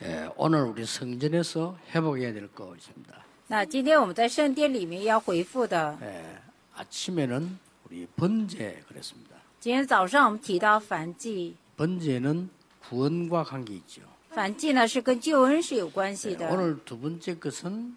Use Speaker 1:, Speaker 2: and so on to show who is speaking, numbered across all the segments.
Speaker 1: 오늘 우리 성전에서 회복해야 될 거 있습니다.
Speaker 2: 那今天我们在圣殿里面要回复的，
Speaker 1: 아침에는 우리 번제 그랬습니다.
Speaker 2: 今天早上我们提到燔祭，
Speaker 1: 번제는 구원과 관계 있죠.
Speaker 2: 燔祭呢是跟救恩是有关系的。
Speaker 1: 오늘 두 번째 것은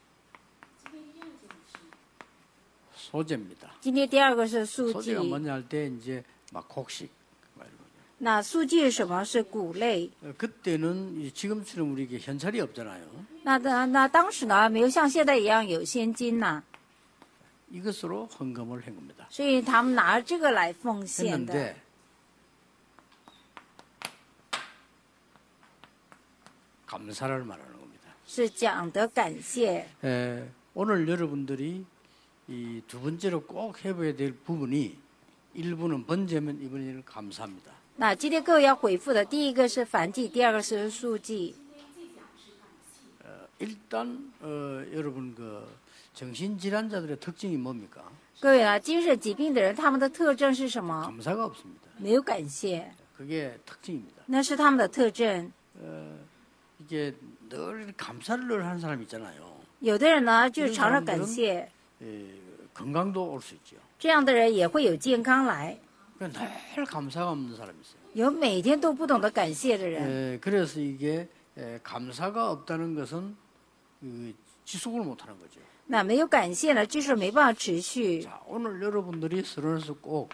Speaker 1: 소제입니다.
Speaker 2: 今天第二个是素祭，
Speaker 1: 소제가 뭐냐 할 때 이제 막 곡식.
Speaker 2: 那素祭是什么？是谷类。
Speaker 1: 그때는 지금처럼 우리에게 현찰이 없잖아요.
Speaker 2: 那当时呢没有像现在一样有现金呐，
Speaker 1: 이것으로 헌금을 한 겁니다.
Speaker 2: 所以他们拿这个来奉献的。
Speaker 1: 했는데 감사를 말하는 겁니다.
Speaker 2: 是讲的感谢。
Speaker 1: 오늘 여러분들이 이 두 번째로 꼭 해봐야 될 부분이 1부는 번제면 이번에는 감사합니다.
Speaker 2: 那今天各位要回复的，第一个是燔祭，第二个是素祭。
Speaker 1: 일단 여러분 그 정신질환자들의 특징이 뭡니까?
Speaker 2: 各位啊，精神疾病的人，他们的特征是什么？
Speaker 1: 감사가 없습니다.
Speaker 2: 没有感谢，
Speaker 1: 그게 특징입니다.
Speaker 2: 那是他们的特征。
Speaker 1: 이게 늘 감사를 늘 하는 사람 있잖아요.
Speaker 2: 有的人呢，就常常感谢，
Speaker 1: 건강도 올 수 있죠.
Speaker 2: 这样的人也会有健康来。
Speaker 1: 늘 감사가 없는 사람이 있어요.
Speaker 2: 有每天都不懂得感谢的人，
Speaker 1: 그래서 이게 감사가 없다는 것은 지속을 못하는 거죠.
Speaker 2: 那没有感谢呢，就是没办法持续。
Speaker 1: 자, 오늘 여러분들이 서론에서 꼭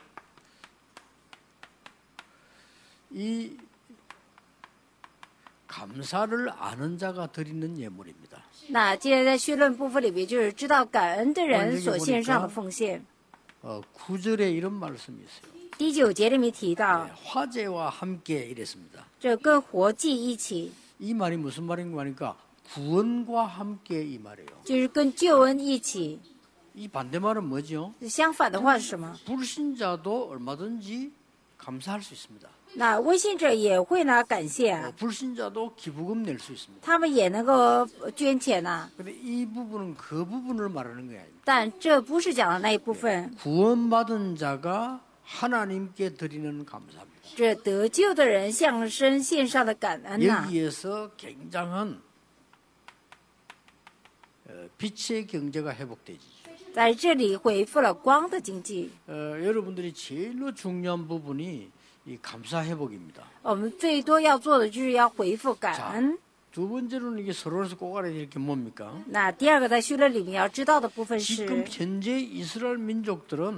Speaker 1: 이 감사를 아는 자가 드리는 예물입니다.
Speaker 2: 那今天在绪论部分里面，就是知道感恩的人所献上的奉献。
Speaker 1: 9절에 이런 말씀이 있어요.
Speaker 2: 第9节里面提到，
Speaker 1: 화제와 함께 이랬습니다.
Speaker 2: 这跟活祭一起，
Speaker 1: 이 말이 무슨 말인가 하니까 구원과 함께 이 말이에요.
Speaker 2: 就是跟救恩一起。
Speaker 1: 이 반대말은 뭐죠?
Speaker 2: 相反的话是什么？
Speaker 1: 불신자도 얼마든지 감사할 수 있습니다.
Speaker 2: 那微信者也会呢感谢啊，
Speaker 1: 불신자도 기부금 낼 수 있습니다.
Speaker 2: 他们也能够捐钱呐、
Speaker 1: 근데 이 부분은 그 부분을 말하는 거예요.
Speaker 2: 但这不是讲的那一部分。
Speaker 1: 구원받은 자가 하나님께 드리는 감사입니다.
Speaker 2: 这得救的人向神献上的感恩呐、
Speaker 1: 여기에서 굉장한 빛의 경제가 회복되지.
Speaker 2: 在这里恢复了光的经济。
Speaker 1: 여러분들이 제일로 중요한 부분이 이 감사 회복입니다.
Speaker 2: 我们最多要做的就是要恢复感
Speaker 1: 자,
Speaker 2: 恩。
Speaker 1: 두 번째로는 이게 서론에서 꼭 알아야 될 게 뭡니까?
Speaker 2: 那第二个在绪论里面要知道的部分
Speaker 1: 지금
Speaker 2: 是，
Speaker 1: 현재 이스라엘 민족들은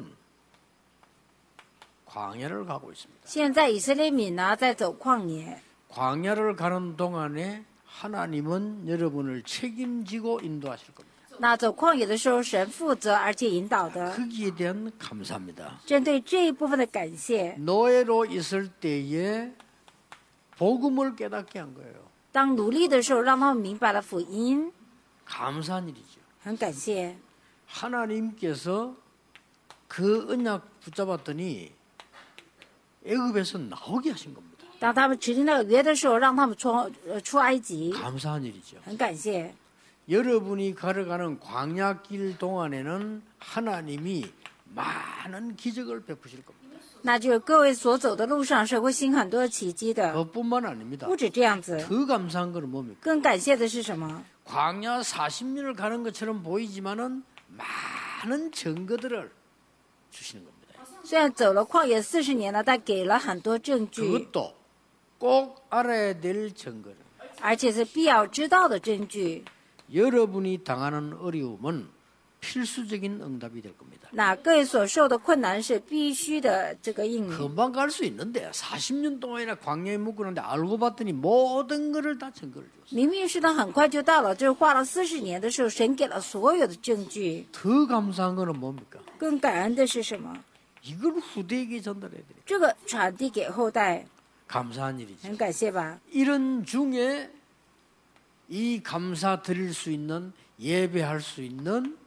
Speaker 1: 광야를 가고 있습니다.
Speaker 2: 现在以色列民呢在走旷野，
Speaker 1: 광야를 가는 동안에 하나님은 여러분을 책임지고 인도하실 겁니다.
Speaker 2: 那走旷野的时候，神负责而且引导的。
Speaker 1: 거기에 대한 감사입니다.
Speaker 2: 针对这一部分的感谢，
Speaker 1: 노예로 있을 때에 복음을 깨닫게 한 거예요.
Speaker 2: 当奴隶的时候，让他们明白了福音，
Speaker 1: 감사한 일이죠.
Speaker 2: 很感谢。
Speaker 1: 하나님께서 그 언약 붙잡았더니 애굽에서 나오게 하신 겁니다.
Speaker 2: 当他们执行那个约的时候，让他们出埃及，
Speaker 1: 감사한 일이죠.
Speaker 2: 很感谢。
Speaker 1: 여러분이 걸어가는 광야길 동안에는 하나님이 많은 기적을 베푸실 겁니다.
Speaker 2: 那就是各位所走的路上是会行很多奇迹的，
Speaker 1: 그것뿐만 아닙니다.
Speaker 2: 不止这样子。
Speaker 1: 더 감사한 건 뭡니까?
Speaker 2: 更感谢的是什么？
Speaker 1: 광야 40년을 가는 것처럼 보이지만은 많은 증거들을 주시는 겁니다.
Speaker 2: 虽然走了旷野40年了，但给了很多证据，
Speaker 1: 그것도 꼭 알아야 될 증거를.
Speaker 2: 而且是必要知道的证据。
Speaker 1: 여러분이 당하는 어려움은 필수적인 응답이 될 겁니다.
Speaker 2: 那各位所受的困难是必须的这个应允。
Speaker 1: 금방 갈 수 있는데 40년 동안이나 광야에 묵었는데 알고 봤더니 모든 것을 다 증거를 줬어요.
Speaker 2: 明明是他很快就到了，就是花了40年的时候，神给了所有的证据。
Speaker 1: 더 감사한 거는 뭡니까?
Speaker 2: 更感恩的是什么？
Speaker 1: 이걸 후대에게 전달해야 돼요.
Speaker 2: 这个传递给后代，
Speaker 1: 감사한 일이죠.
Speaker 2: 很感谢吧？
Speaker 1: 이런 중에 이 감사 드릴 수 있는 예배할 수 있는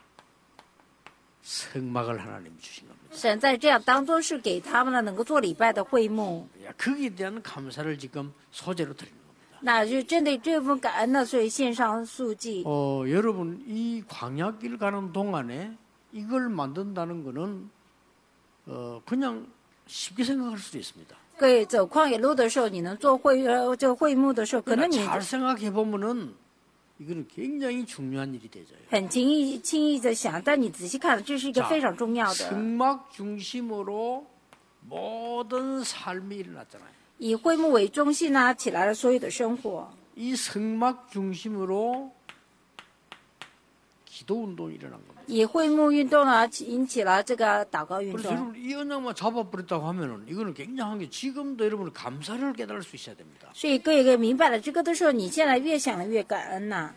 Speaker 1: 성막을 하나님 주신 겁니다.
Speaker 2: 神在这样当中是给他们的能够做礼拜的会幕，
Speaker 1: 거기에 대한 감사를 지금 소재로 드리는 겁니다.
Speaker 2: 那就针对这份感恩呢，所以献上素祭。
Speaker 1: 여러분 이 광야길 가는 동안에 이걸 만든다는 거는 그냥 쉽게 생각할 수도 있습니다.
Speaker 2: 各位走旷野路的时候，你能做这个会幕的时候，可能你
Speaker 1: 잘 생각해 보면은 이거는 굉장히 중요한 일이 되죠.
Speaker 2: 很轻易的想，但你仔细看，这是一个非常重要的。
Speaker 1: 성막 중심으로 모든 삶이 일어났잖아요.
Speaker 2: 以会幕为中心呢，起来了所有的生活。
Speaker 1: 이 성막 중심으로 기도 운동이 일어난 겁니다.
Speaker 2: 以会幕运动呢，引起了这个祷告运
Speaker 1: 그래서
Speaker 2: 动。
Speaker 1: 여러분 이 언약만 잡아버렸다고 하면은 이거는 굉장한 게 지금도 여러분은 감사를 깨달을 수 있어야 됩니다.
Speaker 2: 所以各位明白了这个的时候，你现在越想越感恩呐、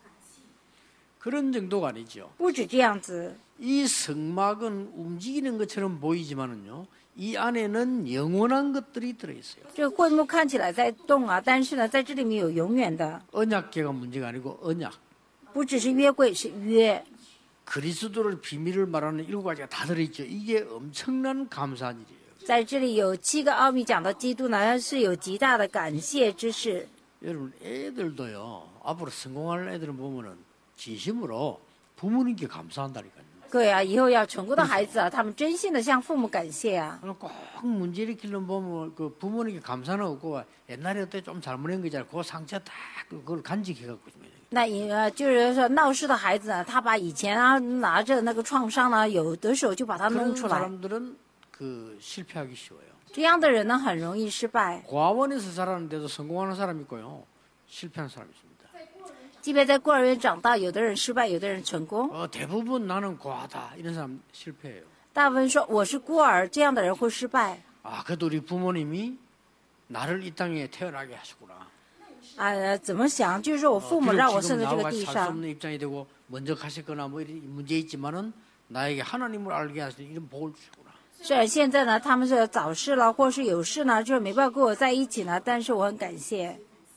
Speaker 1: 그런 정도가 아니죠.
Speaker 2: 不止这样子。
Speaker 1: 이 성막은 움직이는 것처럼 보이지만은요, 이 안에는 영원한 것들이 들어있어요.
Speaker 2: 这个会幕看起来在动啊，但是呢，在这里面有永远的，
Speaker 1: 언약궤가 문제가 아니고 언약.
Speaker 2: 不只是约柜，是约。
Speaker 1: 그리스도를 비밀을 말하는 7가지가 다 들어있죠. 이게 엄청난 감사한 일이에요.
Speaker 2: 在这里有7个奥秘讲到基督呢，是有极大的感谢之事。
Speaker 1: 여러분 애들도요, 앞으로 성공할 애들은 보면은 진심으로 부모님께 감사한다니까요.
Speaker 2: 各位啊，以后要成功的孩子啊，他们真心的向父母感谢啊。
Speaker 1: 꼭 문제 일으키는 보면 그 부모님께 감사는 없고 옛날에 어때 좀 잘못한 거잖아요. 그 상처 다 그걸 간직해갖고.
Speaker 2: 那就是说闹事的孩子呢，他把以前啊拿着那个创伤呢，有的时候就把它弄
Speaker 1: 그런
Speaker 2: 出来。
Speaker 1: 사람들은 그 실패하기 쉬워요.
Speaker 2: 这样的人呢，很容易失败。
Speaker 1: 과원에서 자라는데도 성공하는 사람이 있고요, 실패하는 사람이 있습니다.
Speaker 2: 即便在孤儿院长大，有的人失败，有的人成功。
Speaker 1: 대부분 나는 과하다 이런 사람 실패해요.
Speaker 2: 大部分说我是孤儿，这样的人会失败。
Speaker 1: 그래도 우리 부모님이 나를 이 땅에 태어나게 하시구나.
Speaker 2: 怎么想？就是说我父母让我生在这个地
Speaker 1: 살수
Speaker 2: 上。
Speaker 1: 없는 입장이 되고 먼저 가셨거나 뭐 이런 문제 있지만은 나에게 하나님을 알게 하시는 이런 복을 주시구나.
Speaker 2: 虽然现在呢，他们是早逝了，或是有事呢，就是没办法跟我在一起呢，但是我很感谢。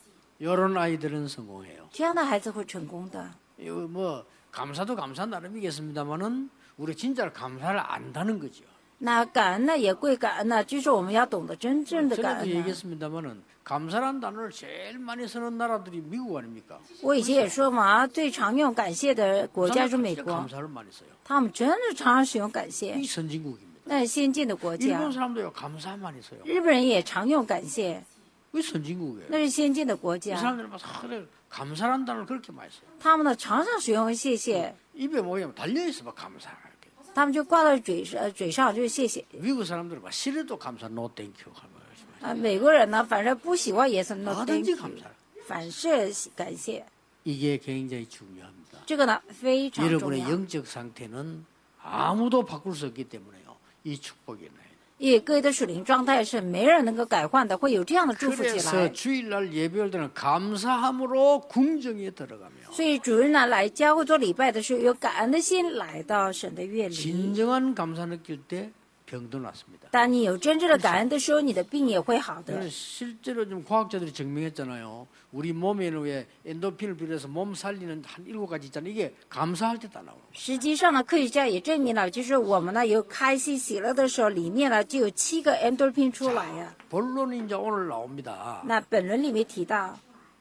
Speaker 1: 이런 아이들은 성공해요.
Speaker 2: 这样的孩子会成功的。
Speaker 1: 이거 뭐 감사도 감사 나름이겠습니다만은 우리 진짜 감사를 안다는 거죠.
Speaker 2: 那感恩呢，也归感恩呢，就是我们要懂得真正的感
Speaker 1: 전에도
Speaker 2: 恩呢。
Speaker 1: 얘기했습니다만은 감사란 단어를 제일 많이 쓰는 나라들이 미국 아닙니까?
Speaker 2: 我以前也说嘛，最常用感谢的国家是美
Speaker 1: 진짜
Speaker 2: 国，
Speaker 1: 감사를 많이 써요.
Speaker 2: 他们真的常常使用感谢
Speaker 1: 이 ， 선진국입니다.
Speaker 2: 那是先进的国
Speaker 1: 일본
Speaker 2: 家。
Speaker 1: 사람도요 감사 많이 써요.
Speaker 2: 日本人也常用感谢，
Speaker 1: 왜 선진국이에요?
Speaker 2: 那是先进的国
Speaker 1: 이
Speaker 2: 家，
Speaker 1: 사람들은 막 감사란 단어를 그렇게 많이 써요.
Speaker 2: 他们呢常常使用谢谢，
Speaker 1: 입에 뭐냐면 달려있어 막 감사. 이렇게.
Speaker 2: 他们就挂到嘴上就是谢谢。
Speaker 1: 미국 사람들은 막 싫어도 감사, no thank you 하면
Speaker 2: 美国人呢，反正不喜欢也是 no thank
Speaker 1: 뭐든지
Speaker 2: you，
Speaker 1: 감사.
Speaker 2: 凡事感谢，
Speaker 1: 이게 굉장히 중요합니다.
Speaker 2: 这个呢非常重
Speaker 1: 여러분의
Speaker 2: 要。
Speaker 1: 영적 상태는 아무도 바꿀 수 없기 때문에요. 이 축복이 나요.
Speaker 2: 因为各位的属灵状态是没人能够改换的，会有这样的祝福起
Speaker 1: 그래서
Speaker 2: 来。
Speaker 1: 주일날 예배할 때는 감사함으로 궁정에 들어가며
Speaker 2: 所以主日呢来教会做礼拜的时候，有感恩的心来到神的院里。
Speaker 1: 진정한 감사 느낄 때 병도 낫습니다.
Speaker 2: 当你有真正的感恩的时候，你的病也会好的。
Speaker 1: 실제로 좀 과학자들이 증명했잖아요. 우리 몸에는 왜 엔도핀을 비롯해서 몸 살리는 한 7가지 있잖아요. 이게 감사할 때 다 나와요.
Speaker 2: 实际上呢，科学家也证明了，就是我们呢有开心喜乐的时候，里面呢就有7个 endorphin 出来呀。
Speaker 1: 본론이 이제 오늘 나옵니다.
Speaker 2: 那本文里面提到，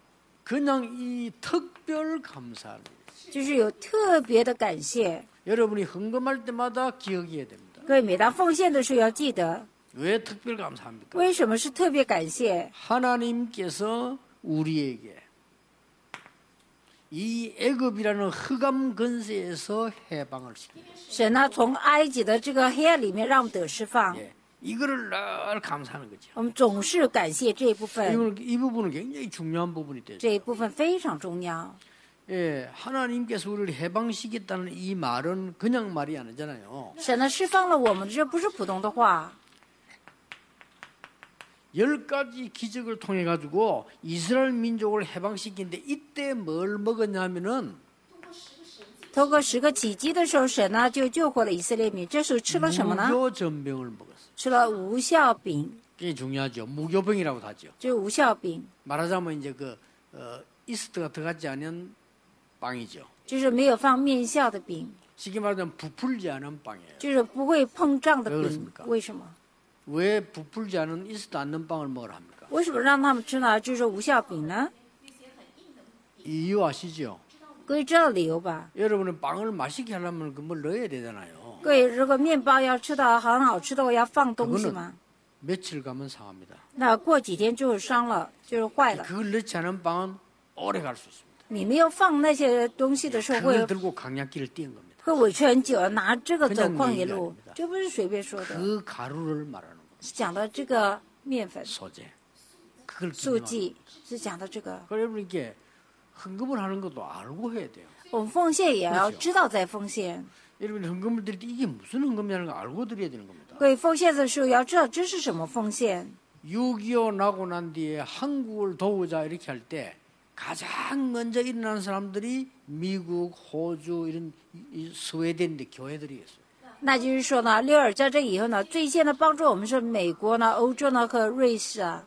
Speaker 1: 그냥 이 특별 감사.
Speaker 2: 就是有特别的感谢。
Speaker 1: 여러분이 헌금할 때마다 기억해야 됩니다.
Speaker 2: 各位每当奉献的时候要记得，
Speaker 1: 왜 특별 감사합니까?
Speaker 2: 为什么是特别感谢？
Speaker 1: 하나님께서 우리에게 이 애굽이라는 흑암 근세에서 해방을 시킵니다.
Speaker 2: 神呢从埃及的这个黑暗里面让我们得释放，
Speaker 1: 예, 이거를 늘 감사하는 거죠.
Speaker 2: 我们总是感谢这一部分，
Speaker 1: 이 부분은 굉장히 중요한 부분이 되죠.
Speaker 2: 这一部分非常重要。
Speaker 1: 예, 하나님께서 우리를 해방시켰다는 이 말은 그냥 말이 아니잖아요.
Speaker 2: 神呢释放了我们，这不是普通的话。
Speaker 1: 10가지 기적을 통해 가지고 이스라엘 민족을 해방시키는데 이때 뭘 먹었냐면은
Speaker 2: 透过10个奇迹的时候，神呢就救活了以色列民。这时候吃了什么呢？
Speaker 1: 무교전병을 먹었어요.
Speaker 2: 吃了无效饼，
Speaker 1: 그게 중요하죠. 무교병이라고 하죠.
Speaker 2: 就是无效饼，
Speaker 1: 말하자면 이제 그 이스트가 들어가지 않은 빵이죠.
Speaker 2: 就是没有放面酵的饼，
Speaker 1: 쉽게 말하자면 부풀지 않은 빵이에요.
Speaker 2: 就是不会碰胀的
Speaker 1: 왜
Speaker 2: 饼
Speaker 1: 그렇습니까 。
Speaker 2: 为什么？
Speaker 1: 왜 부풀지 않은 이스트 않는 빵을 먹으라 합니까?
Speaker 2: 为什么让他们吃呢？就是无效饼呢？
Speaker 1: 이유 아시죠?
Speaker 2: 各位知道理由吧？
Speaker 1: 여러분은 빵을 맛있게 하려면 그걸 넣어야 되잖아요.
Speaker 2: 各位，如果面包要吃到很好吃的话，要放东西吗？
Speaker 1: 며칠 가면 상합니다.
Speaker 2: 那过几天就伤了，就是坏了。
Speaker 1: 그걸 넣지 않은 빵은 오래 갈 수 있습니다.
Speaker 2: 你没有放那些东西的时候，
Speaker 1: 그걸 들고 강약길을 뛴 겁니다.
Speaker 2: 会委屈很久，拿这个走
Speaker 1: 그냥
Speaker 2: 旷野
Speaker 1: 얘기가
Speaker 2: 路
Speaker 1: 아닙니다. ，
Speaker 2: 这不是随便说的，
Speaker 1: 그 가루를 말하는 겁니다.
Speaker 2: 是讲到这个面粉
Speaker 1: 소재. 그걸
Speaker 2: 素
Speaker 1: 기념하는
Speaker 2: 剂，是讲到这个。
Speaker 1: 그래서 여러분께 헌금을 하는 것도 알고 해야 돼요.
Speaker 2: 我们奉献也要知道在奉献，
Speaker 1: 여러분이 헌금을 드릴 때 이게 무슨 헌금이라는 걸 알고 드려야 되는 겁니다.
Speaker 2: 所以奉献的时候要知道这是什么奉献。
Speaker 1: 6.25 나고 난 뒤에 한국을 도우자 이렇게 할 때 가장 먼저 일어나는 사람들이 미국, 호주 이런 스웨덴인데 교회들이었어요.
Speaker 2: 那就是说呢，6.2战争以后呢，最先的帮助我们是美国呢、欧洲呢和瑞士啊，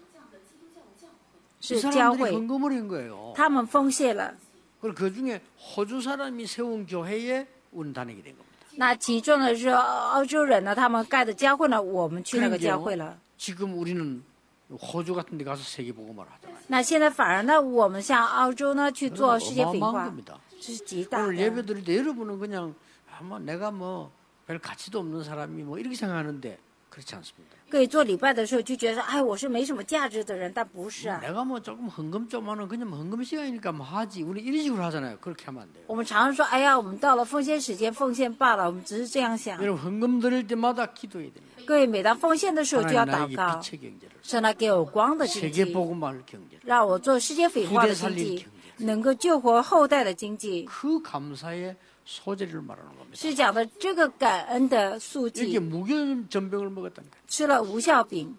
Speaker 1: 이
Speaker 2: 是教
Speaker 1: 사람들이
Speaker 2: 会，
Speaker 1: 헌금을 한 거예요.
Speaker 2: 他们奉献了。
Speaker 1: 그리고 그 중에 호주 사람이 세운 교회에 우리는 다니게 된 겁니다.
Speaker 2: 那其中呢是欧洲人呢，他们盖的教会呢，我们去那个教会了。
Speaker 1: 지금 우리는 호주 같은 데 가서 세계복음을 하잖아요.
Speaker 2: 那现在反而呢，我们向澳洲呢去做世界分
Speaker 1: 어마어마한
Speaker 2: 化，
Speaker 1: 겁니다.
Speaker 2: 这是极大
Speaker 1: 오늘
Speaker 2: 的。
Speaker 1: 예배 드릴 때 여러분은 그냥 뭐 내가 뭐 별 가치도 없는 사람이 뭐 이렇게 생각하는데 그렇지 않습니다.
Speaker 2: 各位做礼拜的时候就觉得，哎，我是没什么价值的人，但不是啊。
Speaker 1: 내가 뭐 조금 헌금 좀 하는 그냥 뭐 헌금 시간이니까 뭐 하지. 우리 이런 식으로 하잖아요. 그렇게 하면 안 돼요.
Speaker 2: 我们常常说，哎呀，我们到了奉献时间，奉献罢了，我们只是这样想。
Speaker 1: 여러분 헌금 드릴 때마다 기도해야 됩니다.
Speaker 2: 各位每当奉献的时候就要
Speaker 1: 하나님
Speaker 2: 祷
Speaker 1: 나에게
Speaker 2: 告，
Speaker 1: 빛의 경제를
Speaker 2: 神来给我光的经
Speaker 1: 세계
Speaker 2: 济，
Speaker 1: 복음할 경제를
Speaker 2: 让我做世界分化的经济，能够救活后代的经济，
Speaker 1: 그 감사의 소재를 말하는 겁니다.
Speaker 2: 是讲的这个感恩的素
Speaker 1: 이렇게
Speaker 2: 祭，
Speaker 1: 무교전병을 먹었다는 거예요.
Speaker 2: 吃了无效饼，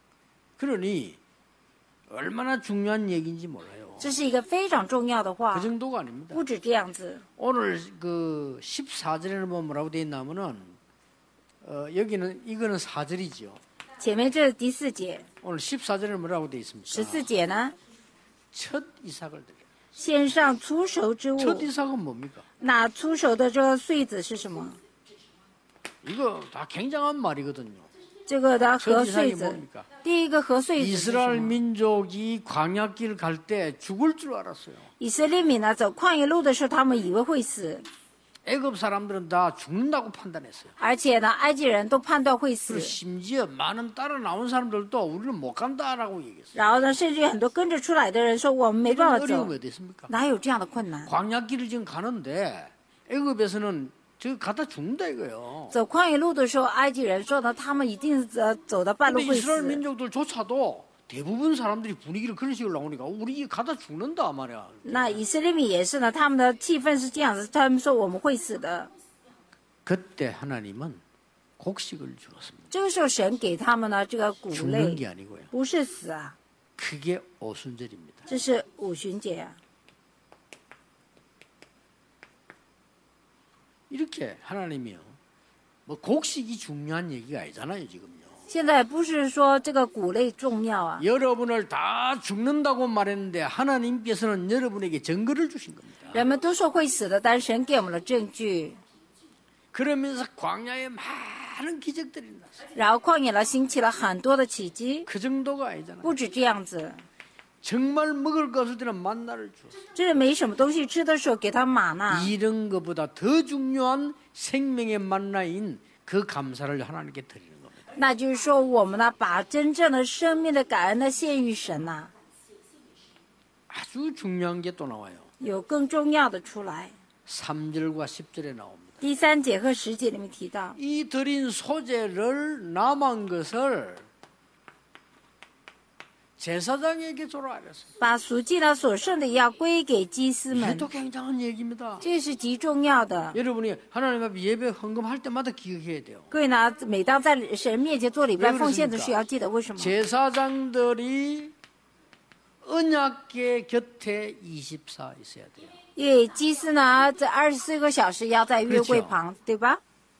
Speaker 1: 그러니 얼마나 중요한 얘기인지 몰라요.
Speaker 2: 这是一个非常重要的话
Speaker 1: 그 ， 정도가 아닙니다.
Speaker 2: 不止这样子。
Speaker 1: 오늘 그 14절에는 뭐 뭐라고 되어 있냐면은 여기는 이거는 4절이죠.
Speaker 2: 前面这是第4节，
Speaker 1: 오늘 14절에는 뭐라고 되어 있습니까?
Speaker 2: 14节呢，
Speaker 1: 첫 이삭을 드려.
Speaker 2: 献上粗熟之物。
Speaker 1: 첫 이삭은 뭡니까?
Speaker 2: 那粗熟的这个穗子是什么？
Speaker 1: 이거 다 굉장한 말이거든요.
Speaker 2: 这个的
Speaker 1: 첫
Speaker 2: 和
Speaker 1: 이삭이
Speaker 2: 穗子，
Speaker 1: 뭡니까?
Speaker 2: 第一个和穗子是什
Speaker 1: 이스라엘
Speaker 2: 么？
Speaker 1: 민족이 광야길 갈 때 죽을 줄 알았어요.
Speaker 2: 以色列民呢走旷野路的时候，他们以为会死，
Speaker 1: 애굽 사람들은 다 죽는다고 판단했어요.
Speaker 2: 而且呢，埃及人都判断会死
Speaker 1: 그리고 ， 심지어 많은 따라 나온 사람들도 우리는 못 간다라고 얘기했어요.
Speaker 2: 然后呢，甚至有很多跟着出来的人说我们没办
Speaker 1: 이런
Speaker 2: 法走
Speaker 1: 어려움이 ， 어디 있습니까?
Speaker 2: 哪有这样的困难？
Speaker 1: 광야길을 지금 가는데 애굽에서는 저 가다 죽는다 이거예요.
Speaker 2: 走旷野路的时候，埃及人说呢，他们一定走到半路
Speaker 1: 근데
Speaker 2: 会
Speaker 1: 이스라엘
Speaker 2: 死。
Speaker 1: 민족들조차도 대부분 사람들이 분위기를 그런 식으로 나오니까 우리 가다 죽는다 말이야.
Speaker 2: 那以色列民也是呢，他们的气氛是这样子，他们说我们会死的。
Speaker 1: 그때 하나님은 곡식을 주었습니다.
Speaker 2: 这个时候，神给他们呢这个谷
Speaker 1: 죽는
Speaker 2: 类，
Speaker 1: 게 아니고요.
Speaker 2: 不是死啊，
Speaker 1: 그게 오순절입니다.
Speaker 2: 这是五旬节啊。
Speaker 1: 이렇게 하나님이요. 뭐 곡식이 중요한 얘기가 아니잖아요, 지금요.
Speaker 2: 现在不是说这个谷类重要啊，
Speaker 1: 여러분을 다 죽는다고 말했는데 하나님께서는 여러분에게 증거를 주신 겁니다.
Speaker 2: 人们都说会死的，但是神给我们了证据，
Speaker 1: 그러면서 광야에 많은 기적들이 났어요.
Speaker 2: 然后旷野了兴起了很多的奇迹，
Speaker 1: 그 정도가 아니잖아요.
Speaker 2: 不止这样子，
Speaker 1: 정말 먹을 거 없을 때는 만나를 주었어요.
Speaker 2: 这是没什么东西吃的时候给他玛纳，
Speaker 1: 이런 것보다 더 중요한 생명의 만나인 그 감사를 하나님께 드리는 겁니다.
Speaker 2: 那就是说我们呢把真正的生命的感恩的献于神呐、
Speaker 1: 아주 중요한 게 또 나와요.
Speaker 2: 有更重要的出来。
Speaker 1: 3절과 10절에 나옵니다.
Speaker 2: 第3节和10节里面提到，
Speaker 1: 이 드린 소재를 남은 것을 제사장에게 줘라 그랬어요.
Speaker 2: 把赎祭呢所剩的要归给祭司们，
Speaker 1: 이것도 굉장한 얘기입니다.
Speaker 2: 这是极重要的。
Speaker 1: 여러분이 하나님 앞에 예배 헌금할 때마다 기억해야 돼요.
Speaker 2: 各位呢，每当在神面前做礼拜
Speaker 1: 왜
Speaker 2: 奉献的时候，
Speaker 1: 그렇습니까?
Speaker 2: 要记得为什么？
Speaker 1: 제사장들이 언약궤 곁에 24 있어야 돼요.
Speaker 2: 因为祭司呢，这24个小时要在约柜旁，对吧？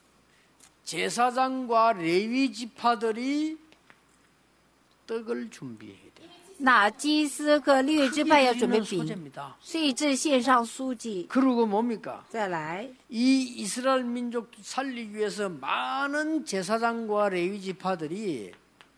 Speaker 1: 제사장과 레위 지파들이 떡을 준비해야 돼요.
Speaker 2: 那祭司和利未支派要准备
Speaker 1: 그게
Speaker 2: 饼，
Speaker 1: 소재입니다.
Speaker 2: 所以这献上素祭。
Speaker 1: 그리고 뭡니까?
Speaker 2: 再来，
Speaker 1: 이 이스라엘 민족 살리기 위해서 많은 제사장과 레위 지파들이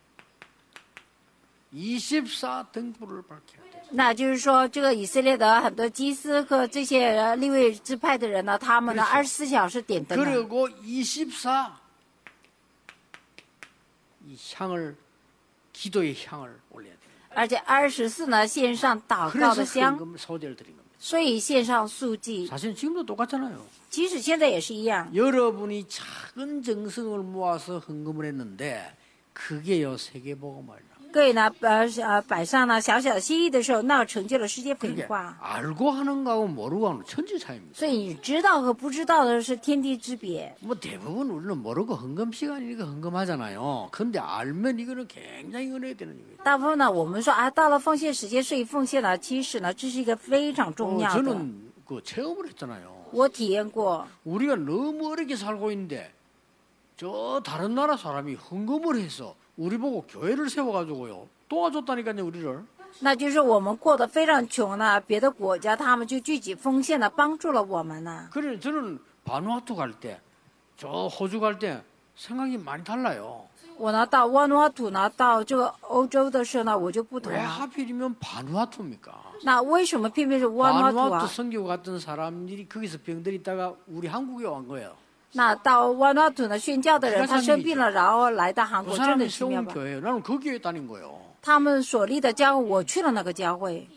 Speaker 1: 24 등불을 밝혀야 돼요.
Speaker 2: 那就是说，这个以色列的很多祭司和这些利未支派的人呢，他们呢24小时点灯啊。
Speaker 1: 그리고 24 이 향을 기도의 향을 올려야 돼요.
Speaker 2: 而且24呢献上祷告
Speaker 1: 그래서
Speaker 2: 的香，
Speaker 1: 헌금 소제를 드린 겁니다.
Speaker 2: 所以献上素祭。
Speaker 1: 사실 지금도 똑같잖아요.
Speaker 2: 即使现在也是一样。
Speaker 1: 여러분이 작은 정성을 모아서 헌금을 했는데 그게요 세계복음화입니다.
Speaker 2: 各位呢，摆上了小小的心意的时候，那成就了世界文
Speaker 1: 그게
Speaker 2: 化。
Speaker 1: 알고 하는 거하고 모르고 하는 건 천지 차이입니다.
Speaker 2: 所以你知道和不知道的是天地之别。
Speaker 1: 뭐 대부분 우리는 모르고 헌금 시간이니까 헌금하잖아요. 근데 알면 이거는 굉장히 은혜가 되는 일이에요.
Speaker 2: 大部分呢，我们说啊，到了奉献时间，所以奉献呢，其实呢，这是一个非常重要的。
Speaker 1: 저는 그 체험을 했잖아요.
Speaker 2: 我体验过，
Speaker 1: 우리가 너무 어렵게 살고 있는데 저 다른 나라 사람이 헌금을 해서 우리 보고 교회를 세워가지고요 도와줬다니까요 우리를.
Speaker 2: 那就是我们过得非常穷呢，别的国家他们就聚集奉献呢，帮助了我们呢。
Speaker 1: 그래 저는 바누아투 갈 때, 저 호주 갈 때 생각이 많이 달라요.
Speaker 2: 我呢到瓦努阿图呢，到这个欧洲的时候呢，我就不同
Speaker 1: 왜
Speaker 2: 了。
Speaker 1: 하필이면 바누아투입니까?
Speaker 2: 那为什么偏偏是瓦努阿图
Speaker 1: 바누아투
Speaker 2: 啊？
Speaker 1: 선교 갔던 사람들이 거기서 병들이 있다가 우리 한국에 온 거예요.
Speaker 2: 那到瓦努阿图呢宣教的人，他生病了，然后来到韩
Speaker 1: 그
Speaker 2: 国，真的
Speaker 1: 사람이
Speaker 2: 奇妙
Speaker 1: 세운
Speaker 2: 吧？
Speaker 1: 교회예요. 나는 그 교회 다닌 거예요.
Speaker 2: 他们所立的教会，我去了那个教会。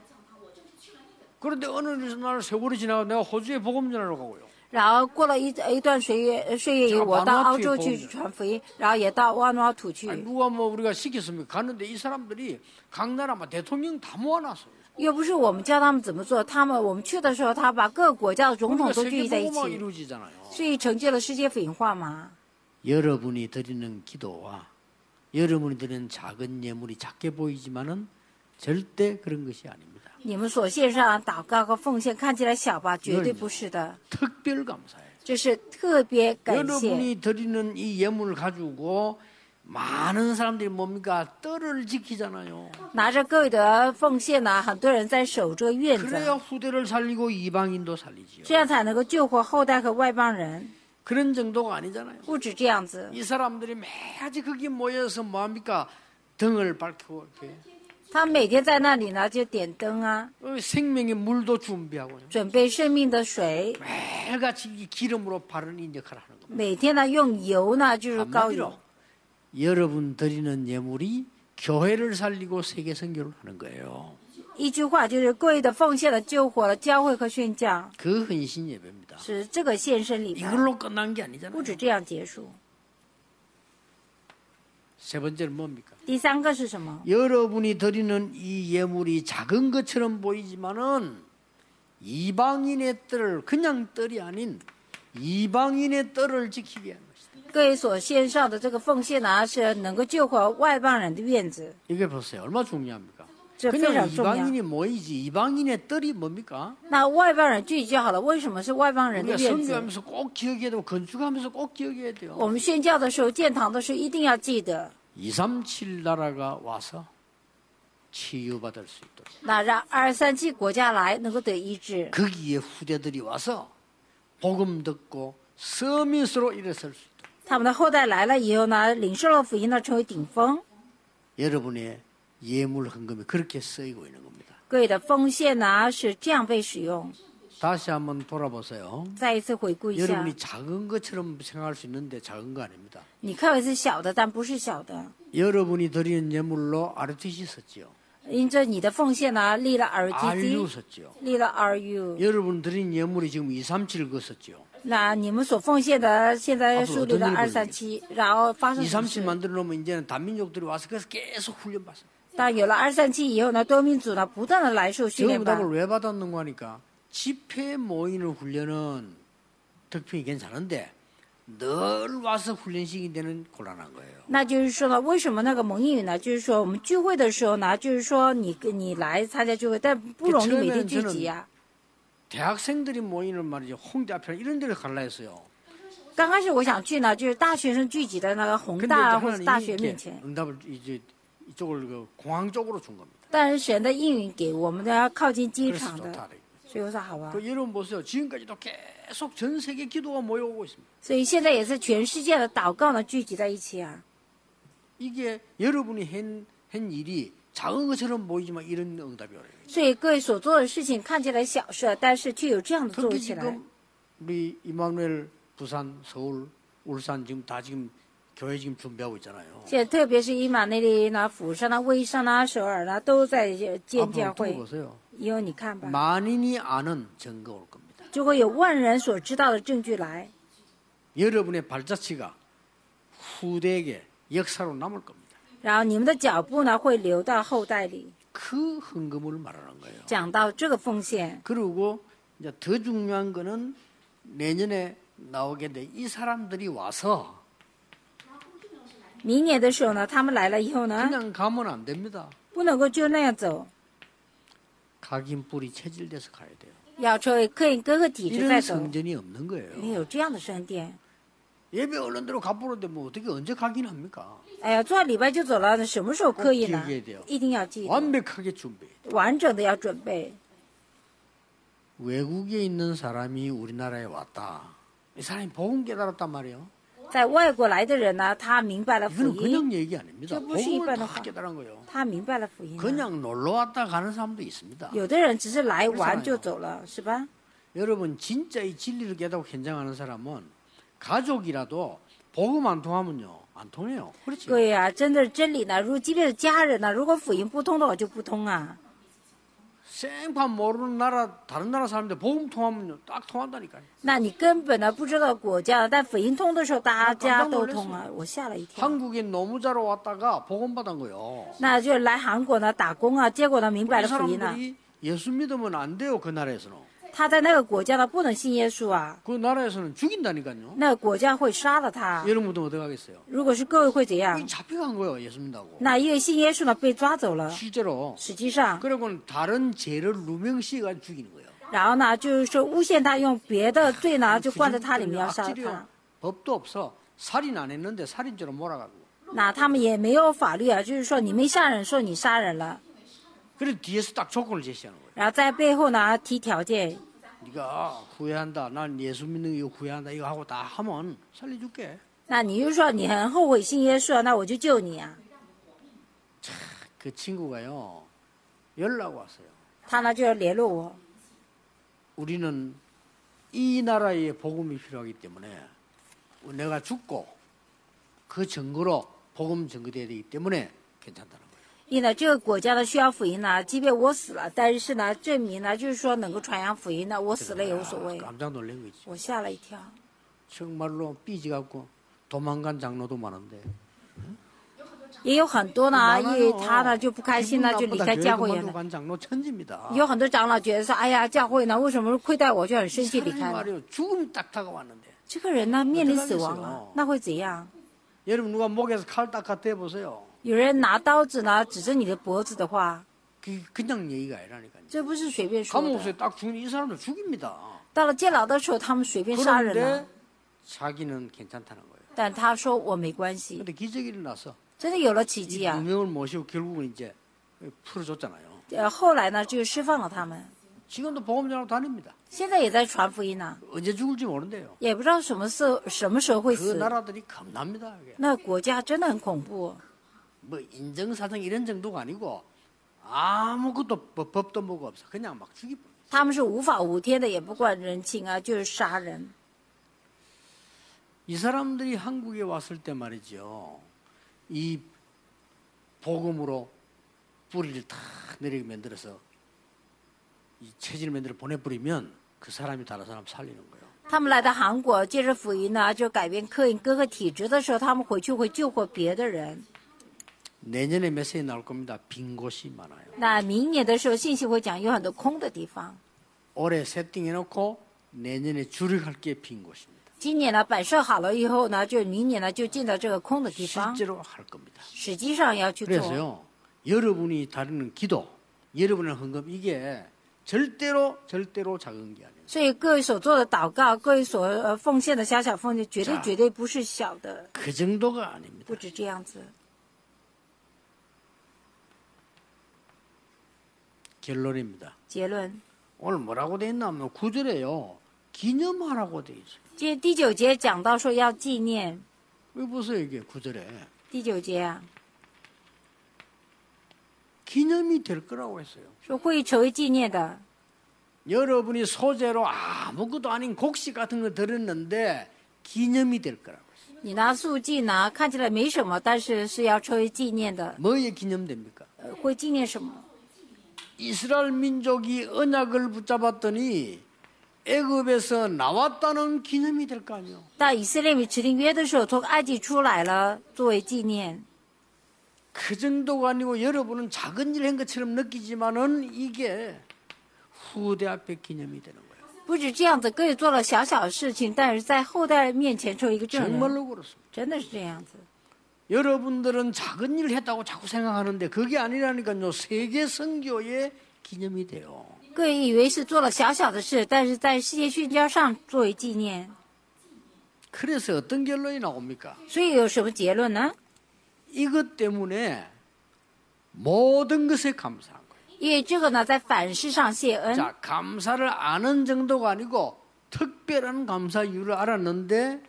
Speaker 1: 그런데 어느 날 세월이 지나고 내가 호주에 복음 전하러 가고요.
Speaker 2: 然后过了一段岁月以后，我到澳洲去传福音，然后也到瓦努阿图去。
Speaker 1: 아니, 누가 뭐 우리가 시켰습니까? 갔는데 이 사람들이 각 나라 막 대통령 다 모아놨어요.
Speaker 2: 又不是我们教他们怎么做，我们去的时候，他把各个国家的总统
Speaker 1: 우리가
Speaker 2: 都聚集在一
Speaker 1: 세계복음화
Speaker 2: 起，
Speaker 1: 이루어지잖아요.
Speaker 2: 所以成就了世界文化嘛。
Speaker 1: 여러분이 드리는 기도와 여러분이 드리는 작은 예물이 작게 보이지만은 절대 그런 것이 아닙니다.
Speaker 2: 你们所献上祷告和奉献看起来小吧，绝对不是的，
Speaker 1: 특별 감사해요.
Speaker 2: 这是特别感谢。
Speaker 1: 여러분이 드리는 이 예물을 가지고 많은 사람들이 뭡니까? 뜰을 지키잖아요.
Speaker 2: 拿着各位的奉献呢，很多人在守这个院
Speaker 1: 그래야
Speaker 2: 子，
Speaker 1: 후대를 살리고 이방인도 살리지요.
Speaker 2: 这样才能够救活后代和外邦人。
Speaker 1: 그런 정도가 아니잖아요.
Speaker 2: 不止这样子，
Speaker 1: 이 사람들이 매일 거기 모여서 뭐합니까? 등을 밝히고 이렇게
Speaker 2: 他每天在那里呢就点灯啊，
Speaker 1: 생명의 물도 준비하고요.
Speaker 2: 准备生命的水，
Speaker 1: 매일같이 이 기름으로 바르는 이 역할을 하는 겁니다.
Speaker 2: 每天呢用油呢就是膏油。
Speaker 1: 한마디로 여러분 드리는 예물이 교회를 살리고 세계 선교를 하는 거예요.
Speaker 2: 一句话就是各位的奉献了救活了教会和宣教，
Speaker 1: 그 헌신 예배입니다.
Speaker 2: 是这个献身礼拜，
Speaker 1: 이걸로 끝난 게
Speaker 2: 不
Speaker 1: 아니잖아요.
Speaker 2: 止这样结束。
Speaker 1: 세 번째는 뭡니까?
Speaker 2: 第三个是什么？
Speaker 1: 여러분이 드리는 이 예물이 작은 것처럼 보이지만은 이방인의 뜰을 그냥 뜰이 아닌 이방인의 뜰을 지키게 하는 것이다.
Speaker 2: 各位所献上的这个奉献呢，是能够救活外邦人的院子，
Speaker 1: 이게 보세요. 얼마나 중요합니까?
Speaker 2: 这非
Speaker 1: 그냥
Speaker 2: 常重要。
Speaker 1: 이방인이 모이지 이방인의 뜰이 뭡니까?
Speaker 2: 那外邦人聚集就好了，为什么是外邦人的
Speaker 1: 우리가
Speaker 2: 院子？
Speaker 1: 선교하면서 꼭 기억해야 되고 건축하면서 꼭 기억해야
Speaker 2: 我
Speaker 1: 돼요.
Speaker 2: 们宣教的时候、建堂的时候一定要记得，
Speaker 1: 237 나라가 와서 치유받을 수 있도록
Speaker 2: 那让237国家来能够得医治，
Speaker 1: 거기에 후대들이 와서 복음 듣고 서밋으로 일어설 수 있도록
Speaker 2: 他们的后代来了以后呢，领受了福音呢，成为顶峰。
Speaker 1: 여러분의 예물 헌금이 그렇게 쓰이고 있는 겁니다.
Speaker 2: 各位的奉献呢是这样被使用。
Speaker 1: 다시 한번 돌아보세요.
Speaker 2: 再一次回顾一下，
Speaker 1: 여러분이 작은 것처럼 생각할 수 있는데 작은 거 아닙니다.
Speaker 2: 你看为是小的，但不是小的。
Speaker 1: 여러분이 드리는 예물로 RTC 썼지요.
Speaker 2: 因着你的奉献呢，立了
Speaker 1: RU
Speaker 2: RTC，
Speaker 1: 썼지요.
Speaker 2: 立了 RU。
Speaker 1: 여러분 드린 예물이 지금 237 그거 썼지요.
Speaker 2: 那你们所奉献的，现在树立了237，然后发生什么
Speaker 1: 237
Speaker 2: 事？
Speaker 1: 만들어 놓으면 이제는 단민족들이 와서 그래서 계속 훈련받아요.
Speaker 2: 当有了237以后呢，多民族呢不断的来受训练班。
Speaker 1: 응답을 왜 받았는가 하니까 집회 모이는 훈련은 덕평이 괜찮은데 늘 와서 훈련식이 되는 곤란한 거예요.
Speaker 2: 那就是说呢，为什么那个蒙应允呢？就是说我们聚会的时候呢，就是说你来参加聚会，但不容易每天聚集啊。
Speaker 1: 대학생들이 모이는 말이죠. 홍대 앞에 이런 데를 갈라 했어요.
Speaker 2: 刚开始我想去呢，就是大学生聚集的那个宏
Speaker 1: 근데
Speaker 2: 大或者大
Speaker 1: 하나님이
Speaker 2: 学面
Speaker 1: 이렇게
Speaker 2: 前。
Speaker 1: 응답을 이제 이쪽을 그 공항 쪽으로 준 겁니다.
Speaker 2: 但是神的应允给我们的要靠近机
Speaker 1: 그래서
Speaker 2: 场的，
Speaker 1: 좋다.
Speaker 2: 所以我说好啊。
Speaker 1: 그 여러분 보세요. 지금까지도 계속 전 세계 기도가 모여오고 있습니다.
Speaker 2: 所以现在也是全世界的祷告呢聚集在一起啊。
Speaker 1: 이게 여러분이 한 일이 작은 것처럼 보이지만 이런 응답이 오래요.
Speaker 2: 所以各位所做的事情看起来小事，但是却有这样的做
Speaker 1: 특히
Speaker 2: 起来。
Speaker 1: 지금 우리 이마누엘 부산, 서울, 울산 지금 다 지금 교회 지금 준비하고 있잖아요.
Speaker 2: 现在特别是以马内利呢、釜山呢、蔚山呢、首尔呢，都在建教
Speaker 1: 앞으로
Speaker 2: 会。
Speaker 1: 두고 보세요.
Speaker 2: 以后你看吧，
Speaker 1: 만인이 아는 증거 올 겁니다.
Speaker 2: 就会有万人所知道的证据来，
Speaker 1: 여러분의 발자취가 후대에게 역사로 남을 겁니다.
Speaker 2: 然后你们的脚步呢会流到后代里。
Speaker 1: 그 헌금을 말하는 거예요.
Speaker 2: 讲到这个奉献，
Speaker 1: 그리고 이제 더 중요한 거는 내년에 나오게 돼. 이 사람들이 와서
Speaker 2: 明年的时候呢，他们来了以后呢，
Speaker 1: 그냥 가면 안 됩니다.
Speaker 2: 不能够就那样走，
Speaker 1: 각인 뿌리 체질돼서 가야 돼요.
Speaker 2: 要成为克因哥哥体制
Speaker 1: 이런
Speaker 2: 再走。
Speaker 1: 성전이 없는 거예요.
Speaker 2: 没有这样的圣殿，
Speaker 1: 예배 얼른대로 갚으는데 뭐 어떻게 언제 각인합니까?
Speaker 2: 哎呀，做完礼拜就走了，那什么时候刻印呢
Speaker 1: 기억해야돼요 ？
Speaker 2: 一定要记得，
Speaker 1: 완벽하게 준비해.
Speaker 2: 完整的要准备。
Speaker 1: 외국에 있는 사람이 우리나라에 왔다. 이 사람이 복음 깨달았단 말이에요.
Speaker 2: 在外国来的人呢，他明白了福
Speaker 1: 이거는
Speaker 2: 音，
Speaker 1: 그냥 얘기 아닙니다.
Speaker 2: 저 무슨
Speaker 1: 복음을
Speaker 2: 이빨은
Speaker 1: 다 깨달은 거예요.
Speaker 2: 他明白了福音了。
Speaker 1: 그냥 놀러 왔다 가는 사람도 있습니다.
Speaker 2: 有的人只是来玩就走了，是吧？
Speaker 1: 여러분 진짜 이 진리를 깨닫고 현장하는 사람은 가족이라도 복음 안 통하면요 안 통해요. 그렇지?
Speaker 2: 对呀、真的是真理呢。即便是家人呢，如果福音不通的话，就不通啊。
Speaker 1: 생판 모르는 나라 다른 나라 사람들 복음 통하면요 딱 통한다니까요.
Speaker 2: 那你根本呢不知道国家，但福音通的时候，大家都通啊。我吓了一跳。
Speaker 1: 한국에 노무자로 왔다가 복음 받은 거요.
Speaker 2: 那就来韩国呢打工啊，结果呢明白
Speaker 1: 이
Speaker 2: 了福音了。
Speaker 1: 사람들이 예수 믿으면 안 돼요. 그 나라에서는.
Speaker 2: 他在那个国家呢不能信耶稣啊，
Speaker 1: 그 나라에서는 죽인다니까요.
Speaker 2: 那个国家会杀了他。
Speaker 1: 여러분도 어떻게 하겠어요?
Speaker 2: 如果是各位会怎样？
Speaker 1: 잡혀간 거예요. 예수 믿다고.
Speaker 2: 那因为信耶稣呢被抓走了。
Speaker 1: 실제로.
Speaker 2: 实际上，
Speaker 1: 그리고는 다른 죄를 누명씌가 죽이는 거예요.
Speaker 2: 然后呢就是说诬陷他，用别的罪呢就灌在他里面要杀了他。
Speaker 1: 악질이요. 법도 없어. 살인 안 했는데 살인죄로 몰아가고.
Speaker 2: 那他们也没有法律啊，就是说你没杀人，说你杀人了，
Speaker 1: 그래 뒤에서 딱 조건을 제시하는 거예요.
Speaker 2: 然后在背后呢提条件。
Speaker 1: 네가 후회한다. 난 예수 믿는 이거 후회한다. 이거 하고 다 하면 살려줄게.
Speaker 2: 那你就说你很后悔信耶稣啊，那我就救你啊。
Speaker 1: 그 친구가요. 연락 왔어요.
Speaker 2: 他呢就联络我，
Speaker 1: 우리는 이 나라에 복음이 필요하기 때문에 내가 죽고 그 증거로 복음 증거돼야 되기 때문에 괜찮다는 거예요.
Speaker 2: 因为呢这个国家呢需要福音呢，即便我死了，但是呢证明呢就是说能够传扬福音呢，我死了也无所谓。
Speaker 1: 깜짝 놀란 거지.
Speaker 2: 我吓了一跳。
Speaker 1: 정말로 삐지갖고 도망간 장로도 많은데.
Speaker 2: 也有很多呢，因
Speaker 1: 많아요.
Speaker 2: 为他呢就不开心呢，就离
Speaker 1: 기분
Speaker 2: 开
Speaker 1: 나쁘다.
Speaker 2: 教
Speaker 1: 교회
Speaker 2: 会
Speaker 1: 그만두고
Speaker 2: 了。
Speaker 1: 간 장로 천지입니다.
Speaker 2: 有很多长老觉得说，哎呀，教会呢为什么亏待我，就很生气离
Speaker 1: 사람이
Speaker 2: 开了。
Speaker 1: 말이에요. 죽음이 딱 다가왔는데.
Speaker 2: 这个人呢面临死亡了，那会怎样？
Speaker 1: 여러분 누가 목에서 칼 딱 갖다 대보세요.
Speaker 2: 有人拿刀子呢指着你的脖子的话，
Speaker 1: 그냥 얘기가 아니라니까요.
Speaker 2: 这不是随便说的。
Speaker 1: 감옥에 딱 죽는 이 사람들 죽입니다.
Speaker 2: 到了监牢的时候，他们随便杀人了
Speaker 1: 그런데 ， 자기는 괜찮다는 거예요.
Speaker 2: 但他说我没关系，
Speaker 1: 근데 기적이 일어나서
Speaker 2: 真的有了奇
Speaker 1: 이
Speaker 2: 迹啊
Speaker 1: 두 ！ 명을 모시고 결국은 이제 풀어줬잖아요.
Speaker 2: 后来呢就释放了他们，
Speaker 1: 지금도 보험자로 다닙니다.
Speaker 2: 现在也在传福音呢，
Speaker 1: 언제 죽을지 모른대요.
Speaker 2: 也不知道什么时候会
Speaker 1: 그
Speaker 2: 死。
Speaker 1: 나라들이 겁납니다. 그게.
Speaker 2: 那国家真的很恐怖，
Speaker 1: 뭐 인정사정 이런 정도가 아니고 아무것도 법도 뭐가 없어. 그냥 막 죽이버려.
Speaker 2: 他们是无法无天的，也不管人情啊，就是杀人。
Speaker 1: 이 사람들이 한국에 왔을 때 말이죠. 이 복음으로 뿌리를 다 내리게 만들어서 이 체질을 만들어 보내버리면 그 사람이 다른 사람 살리는 거예요.
Speaker 2: 他们来到韩国，借着福音呢，就改变克因哥哥体质的时候，他们回去会救活别的人。
Speaker 1: 내년에 메시지 나올 겁니다. 빈 곳이 많아요.
Speaker 2: 那明年的时候，信息会讲有很多空的地方。
Speaker 1: 올해 세팅해놓고 내년에 주력할 게 빈 곳입니다.
Speaker 2: 今年呢摆设好了以后呢，就明年呢就进到这个空的地方，
Speaker 1: 실제로 할 겁니다.
Speaker 2: 实际上要去做。
Speaker 1: 그래서요. 여러분이 다루는 기도, 여러분의 헌금 이게 절대로 작은 게 아니에요.
Speaker 2: 所以各位所做的祷告，各位所奉献的小小奉献，绝对不是小的，
Speaker 1: 그 정도가 아닙니다.
Speaker 2: 不止这样子。
Speaker 1: 결론입니다.
Speaker 2: 结论，
Speaker 1: 오늘 뭐라고 돼 있나 하면 9절에요. 기념하라고 돼 있어요.
Speaker 2: 这第9节讲到说要纪念，
Speaker 1: 왜 보세요 이게 9절에.
Speaker 2: 第9节啊，
Speaker 1: 기념이 될 거라고 했어요.
Speaker 2: 说会成为纪念的。
Speaker 1: 여러분이 소재로 아무것도 아닌 곡식 같은 거 들었는데 기념이 될 거라고 했어요.
Speaker 2: 你拿素祭呢，看起来没什么，但是是要作为纪念的。
Speaker 1: 뭐에 기념됩니까?
Speaker 2: 会纪念什么？
Speaker 1: 이스라엘 민족이 언약을 붙잡았더니 애굽에서 나왔다는 기념이 될 거 아니에요.
Speaker 2: 当以色列民持定约的时候，从埃及出来了，作为纪念。
Speaker 1: 그 정도가 아니고 여러분은 작은 일 한 것처럼 느끼지만은 이게 후대 앞에 기념이 되는 거예요.
Speaker 2: 不止这样子，各位做了小小的事情，但是在后代面前成为一个证人，
Speaker 1: 정말로 그렇습니다.
Speaker 2: 真的是这样子。
Speaker 1: 여러분들은 작은 일을 했다고 자꾸 생각하는데 그게 아니라니까요. 세계 선교의 기념이 돼요.
Speaker 2: 各位以为是做了小小的事，但是在世界宣教上作为纪念。
Speaker 1: 그래서 어떤 결론이 나옵니까?
Speaker 2: 所以有什么结论呢？
Speaker 1: 이것 때문에 모든 것에 감사한 거예요.
Speaker 2: 因为这个呢，在反事上谢恩。
Speaker 1: 자, 감사를 아는 정도가 아니고 특별한 감사 이유를 알았는데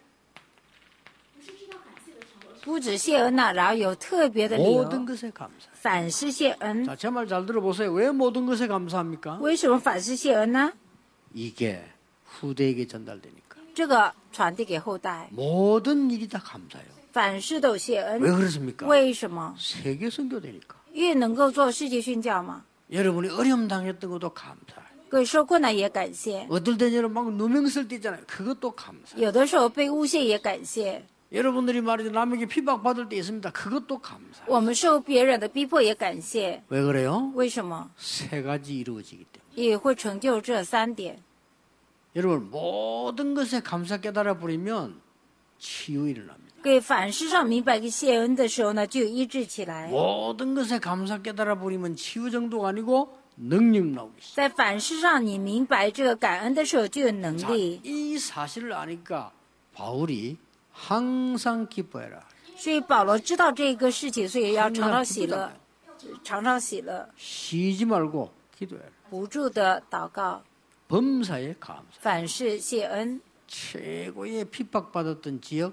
Speaker 2: 不止谢恩呐，然后有特别的理由。
Speaker 1: 모든 것에 감사.
Speaker 2: 反是谢恩，
Speaker 1: 자, 제 말 잘 들어보세요. 왜 모든 것에 감사합니까?
Speaker 2: 为什么反是谢恩呢？
Speaker 1: 이게 후대에게 전달되니까.
Speaker 2: 这个传递给后代，
Speaker 1: 모든 일이 다 감사해요.
Speaker 2: 凡事都谢恩。
Speaker 1: 왜 그렇습니까?
Speaker 2: 为什么？
Speaker 1: 세계 선교되니까.
Speaker 2: 越能够做世界宣教嘛，
Speaker 1: 여러분이 어려움 당했던 것도 감사해요.
Speaker 2: 各位受困难也感谢，
Speaker 1: 어떨 때는 여러분 막 누명 쓸 때 있잖아요. 그것도 감사해요.
Speaker 2: 有的时候被诬陷也感谢，
Speaker 1: 여러분들이 말이죠. 남에게 핍박받을 때 있습니다. 그것도 감사해요.
Speaker 2: 我们受别人的逼迫也感谢。
Speaker 1: 왜 그래요?
Speaker 2: 为什么？
Speaker 1: 세 가지 이루어지기 때문에.
Speaker 2: 也会成就这3点。
Speaker 1: 여러분 모든 것에 감사 깨달아 버리면 치유 일어납니다.
Speaker 2: 各位反事上明白一个谢恩的时候呢，就有医治起来。
Speaker 1: 모든 것에 감사 깨달아 버리면 치유 정도가 아니고 능력 나오기 시작.
Speaker 2: 在反事上你明白这个感恩的时候，就有能
Speaker 1: 자,
Speaker 2: 力。
Speaker 1: 이 사실을 아니까 바울이 항상 기뻐해라.
Speaker 2: 所以保罗知道这个事情，所以要常常喜乐，常常喜乐，
Speaker 1: 쉬지 말고 기도해라.
Speaker 2: 不住的祷告，
Speaker 1: 범사에 감사.
Speaker 2: 反事谢恩。
Speaker 1: 최고의 핍박받았던 지역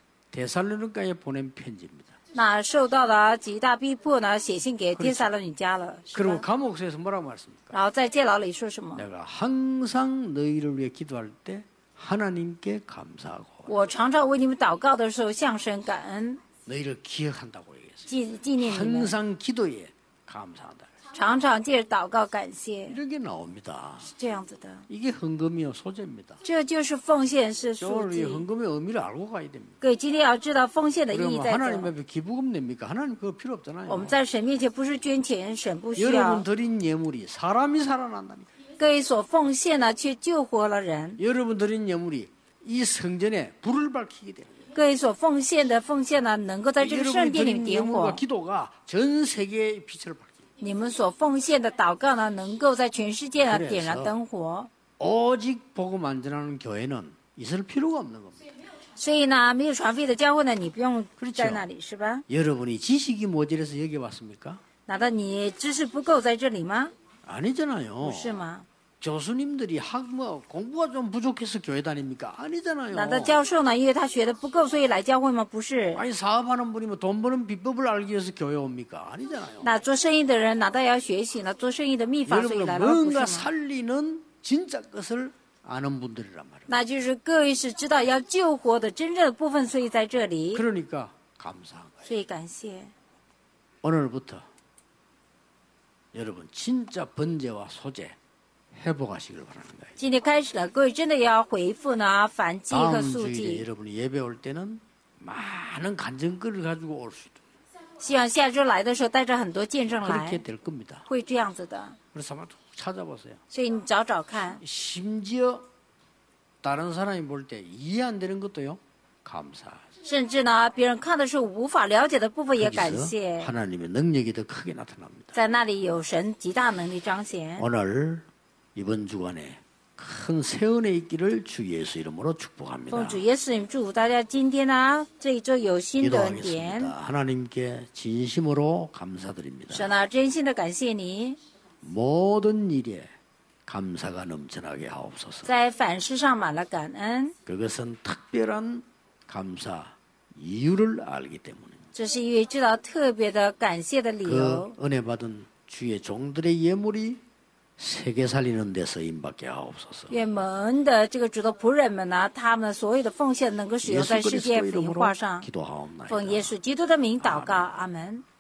Speaker 1: 데살로니가에 보낸 편지입니다.
Speaker 2: 那受到了极大逼迫呢，写信给帖撒罗尼迦了，是
Speaker 1: 그리고
Speaker 2: 吧？
Speaker 1: 감옥에서 뭐라고 말씀입니까?
Speaker 2: 然后在监牢里说什么？
Speaker 1: 내가 항상 너희를 위해 기도할 때 하나님께 감사하고
Speaker 2: 我常常为你们祷告的时候，向神感恩，
Speaker 1: 너희를 기억한다고 얘기했어요.
Speaker 2: 纪念你们，
Speaker 1: 항상 기도에 감사하다.
Speaker 2: 常常借着祷告感谢，
Speaker 1: 이렇게 나옵니다.
Speaker 2: 是这样子的。
Speaker 1: 이게 헌금이요 소재입니다.
Speaker 2: 这就是奉献是赎
Speaker 1: 오늘 이
Speaker 2: 祭。
Speaker 1: 헌금의 의미를 알고 가야 됩니다.
Speaker 2: 各位今天要知道奉献的意义
Speaker 1: 그러면
Speaker 2: 在
Speaker 1: 하나님
Speaker 2: 这。
Speaker 1: 앞에 기부금 냅니까? 하나님 그거 필요 없잖아요.
Speaker 2: 我们在神面前不是捐钱，神不需
Speaker 1: 여러분
Speaker 2: 要。
Speaker 1: 드린 예물이 사람이 살아난다니까.
Speaker 2: 各位所奉献呢，却救活了人。
Speaker 1: 여러분 드린 예물이 이 성전에 불을 밝히게 돼요.
Speaker 2: 各位所奉献的奉献呢，能够在这个圣
Speaker 1: 여러분이
Speaker 2: 殿里
Speaker 1: 드린
Speaker 2: 点
Speaker 1: 예물과
Speaker 2: 火。
Speaker 1: 기도가 전 세계에 빛을 밝힙니다.
Speaker 2: 你们所奉献的祷告呢，能够在全世界呢
Speaker 1: 그래서
Speaker 2: 点燃灯火。
Speaker 1: 오직 복음 안 전하는 교회는 있을 필요가 없는 겁니다.
Speaker 2: 所以呢，没有传费的教会呢，你不用
Speaker 1: 그렇죠
Speaker 2: 在那里，是吧？
Speaker 1: 여러분이 지식이 모자라서 여기 왔습니까?
Speaker 2: 难道你知识不够在这里吗？
Speaker 1: 아니잖아요.
Speaker 2: 不是吗？
Speaker 1: 교수님들이 공부가 좀 부족해서 교회 다닙니까? 아니잖아요.
Speaker 2: 难道教授呢，因为他学的不够，所以来教会吗？不是。
Speaker 1: 아니 사업하는 분이면 돈 버는 비법을 알기 위해서 교회 옵니까? 아니잖아요.
Speaker 2: 那做生意的人，难道要学习呢？做生意的秘法，所以
Speaker 1: 여러분은
Speaker 2: 来了，不是
Speaker 1: 뭔가
Speaker 2: 吗？
Speaker 1: 살리는 진짜 것을 아는 분들이란 말이에요.
Speaker 2: 那就是各位是知道要救活的真正的部分，所以在这里，
Speaker 1: 그러니까 감사한 거예요.
Speaker 2: 所以感谢。
Speaker 1: 오늘부터 여러분 진짜 번제와 소제 회복하시길 바라는 거예요.
Speaker 2: 今天开始了，各位真的要回复呢燔祭和
Speaker 1: 다음
Speaker 2: 素
Speaker 1: 주일에
Speaker 2: 祭。
Speaker 1: 여러분이 예배 올 때는 많은 간증거리를 가지고 올 수 있도록
Speaker 2: 希望下周来的时候带着很多见证
Speaker 1: 그렇게
Speaker 2: 来，
Speaker 1: 될 겁니다.
Speaker 2: 会这样子的。
Speaker 1: 그래서 한번 찾아보세요.
Speaker 2: 所以你找找看，
Speaker 1: 심지어 다른 사람이 볼 때 이해 안 되는 것도요. 감사하죠.
Speaker 2: 甚至呢，别人看的时候无法了解的部分也感
Speaker 1: 거기서
Speaker 2: 谢，
Speaker 1: 하나님의 능력이 더 크게 나타납니다.
Speaker 2: 在那里有神极大能力彰显。
Speaker 1: 오늘 이번 주간에 큰 세은혜 있기를 주 예수 이름으로
Speaker 2: 奉
Speaker 1: 축복합니다.
Speaker 2: 主耶稣名祝福大家，今天呢这一周有新的恩典。
Speaker 1: 기도하겠습니다. 하나님께 진심으로 감사드립니다.
Speaker 2: 神啊，真心的感谢你，
Speaker 1: 모든 일에 감사가 넘쳐나게 하옵소서.
Speaker 2: 在凡事上满了感恩，
Speaker 1: 그것은 특별한 감사 이유를 알기 때문에
Speaker 2: 这是因为知道特别的感谢的理
Speaker 1: 그
Speaker 2: 由。
Speaker 1: 은혜 받은 주의 종들의 예물이 세계 살리는 데 쓰임밖에 하옵소서.
Speaker 2: 愿蒙的这个主的仆人们呢，他们所有的奉献能够使用在世界福音化上。
Speaker 1: 기도하옵나이다.
Speaker 2: 奉耶稣基督的名祷告，阿门。